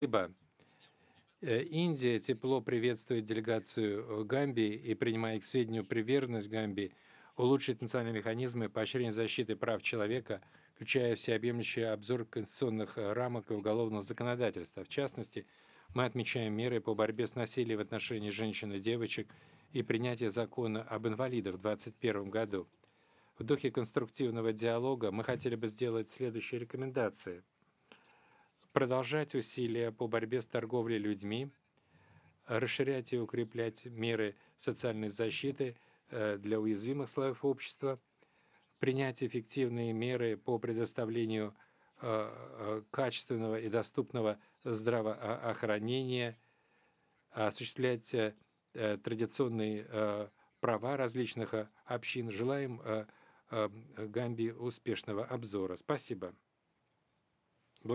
Спасибо. Индия тепло приветствует делегацию Гамбии и, принимая к сведению приверженность Гамбии, улучшит национальные механизмы поощрения защиты прав человека, включая всеобъемлющий обзор конституционных рамок и уголовного законодательства. В частности, мы отмечаем меры по борьбе с насилием в отношении женщин и девочек и принятие закона об инвалидах в 2021 году. В духе конструктивного диалога мы хотели бы сделать следующие рекомендации. Продолжать усилия по борьбе с торговлей людьми, расширять и укреплять меры социальной защиты для уязвимых слоев общества, принять эффективные меры по предоставлению качественного и доступного здравоохранения, осуществлять традиционные права различных общин. Желаем Гамбии успешного обзора. Спасибо.